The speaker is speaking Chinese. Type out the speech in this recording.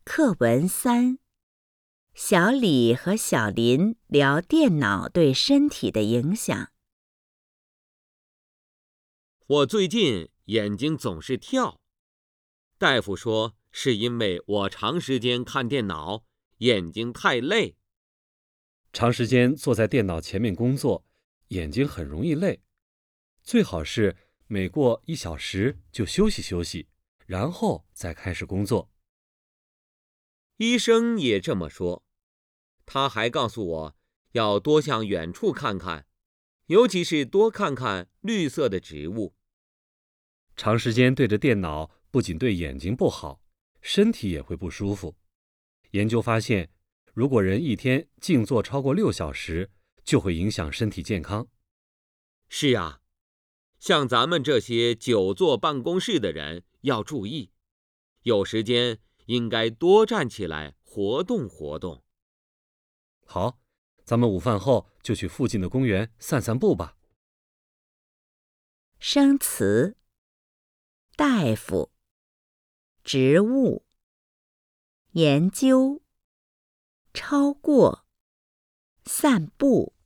课文3，小李和小林聊电脑对身体的影响。 我最近眼睛总是跳，大夫说是因为我长时间看电脑，眼睛太累。 长时间坐在电脑前面工作，眼睛很容易累。最好是每过1小时就休息休息，然后再开始工作。 医生也这么说，他还告诉我要多向远处看看，尤其是多看看绿色的植物。 长时间对着电脑不仅对眼睛不好，身体也会不舒服。研究发现，如果人一天静坐超过6小时，就会影响身体健康。 是啊，像咱们这些久坐办公室的人要注意，有时间应该多站起来活动活动。 好，咱们午饭后就去附近的公园散散步吧。 生词：大夫、植物、研究、超过、散步。